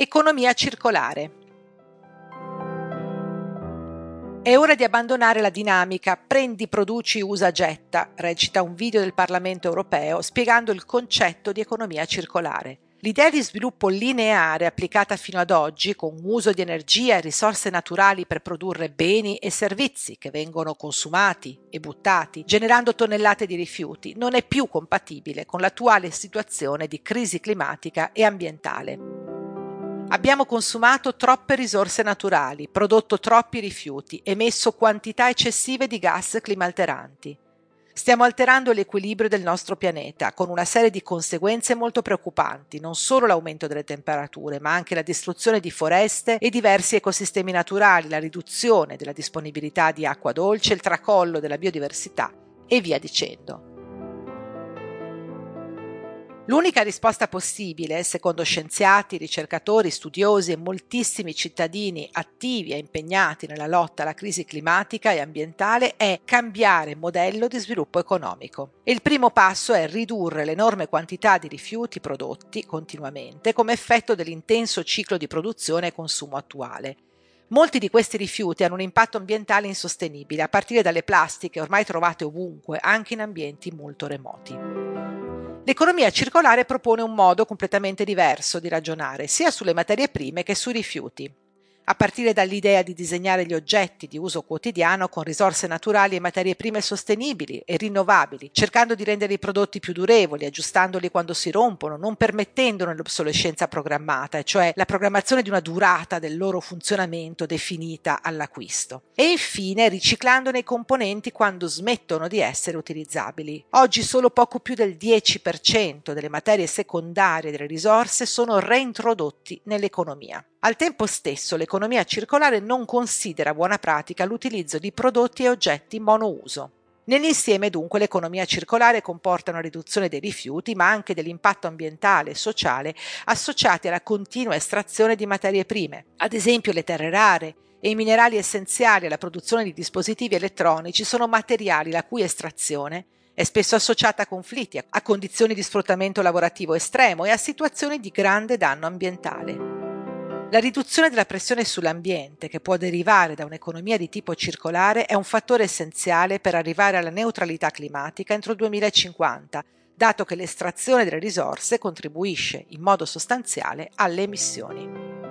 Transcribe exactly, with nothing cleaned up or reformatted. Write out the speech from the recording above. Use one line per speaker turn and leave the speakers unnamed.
Economia circolare. È ora di abbandonare la dinamica prendi, produci, usa, getta, recita un video del Parlamento europeo spiegando il concetto di economia circolare. L'idea di sviluppo lineare applicata fino ad oggi, con uso di energia e risorse naturali per produrre beni e servizi che vengono consumati e buttati, generando tonnellate di rifiuti, non è più compatibile con l'attuale situazione di crisi climatica e ambientale. Abbiamo consumato troppe risorse naturali, prodotto troppi rifiuti, emesso quantità eccessive di gas climalteranti. Stiamo alterando l'equilibrio del nostro pianeta, con una serie di conseguenze molto preoccupanti, non solo l'aumento delle temperature, ma anche la distruzione di foreste e diversi ecosistemi naturali, la riduzione della disponibilità di acqua dolce, il tracollo della biodiversità e via dicendo. L'unica risposta possibile, secondo scienziati, ricercatori, studiosi e moltissimi cittadini attivi e impegnati nella lotta alla crisi climatica e ambientale, è cambiare modello di sviluppo economico. E il primo passo è ridurre l'enorme quantità di rifiuti prodotti continuamente come effetto dell'intenso ciclo di produzione e consumo attuale. Molti di questi rifiuti hanno un impatto ambientale insostenibile, a partire dalle plastiche ormai trovate ovunque, anche in ambienti molto remoti. L'economia circolare propone un modo completamente diverso di ragionare sia sulle materie prime che sui rifiuti, a partire dall'idea di disegnare gli oggetti di uso quotidiano con risorse naturali e materie prime sostenibili e rinnovabili, cercando di rendere i prodotti più durevoli, aggiustandoli quando si rompono, non permettendone l'obsolescenza programmata, cioè la programmazione di una durata del loro funzionamento definita all'acquisto. E infine riciclandone i componenti quando smettono di essere utilizzabili. Oggi solo poco più del dieci per cento delle materie secondarie delle risorse sono reintrodotti nell'economia. Al tempo stesso, l'economia circolare non considera buona pratica l'utilizzo di prodotti e oggetti monouso. Nell'insieme, dunque, l'economia circolare comporta una riduzione dei rifiuti, ma anche dell'impatto ambientale e sociale associati alla continua estrazione di materie prime, ad esempio le terre rare, e i minerali essenziali alla produzione di dispositivi elettronici sono materiali la cui estrazione è spesso associata a conflitti, a condizioni di sfruttamento lavorativo estremo e a situazioni di grande danno ambientale. La riduzione della pressione sull'ambiente, che può derivare da un'economia di tipo circolare, è un fattore essenziale per arrivare alla neutralità climatica entro il duemilacinquanta, dato che l'estrazione delle risorse contribuisce in modo sostanziale alle emissioni.